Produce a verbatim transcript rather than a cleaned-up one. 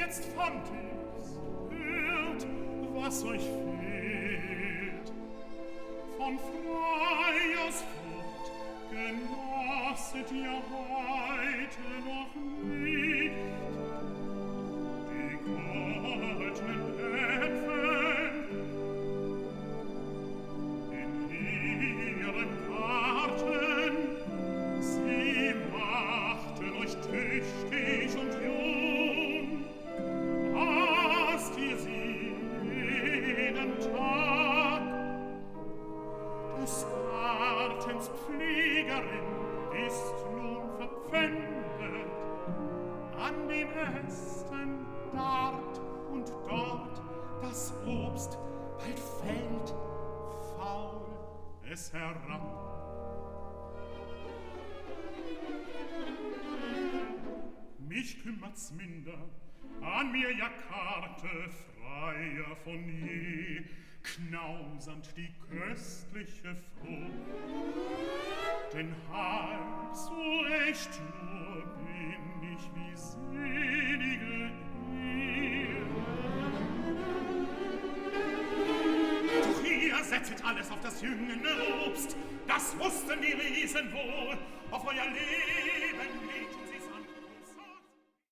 jetzt fand ich's, hört, was euch fehlt. Von Freiers Frucht genosset ihr heute noch nicht. Die goldenen Äpfel in ihrem Garten, sie machten euch tüchtig und jung. Hasst ihr sie jeden Tag, des Gartens Pflegerin ist nun verpfändet, an den Ästen dort und dort das Obst bald fällt faul es herab. Mich kümmert's minder, an mir Jakarte freier von je, knausernd die köstliche Frucht. Denn halb so echt nur bin ich wie selige ihr. Doch ihr setzet alles auf das jüngende Obst, das wussten die Riesen wohl, auf euer Leben legten sie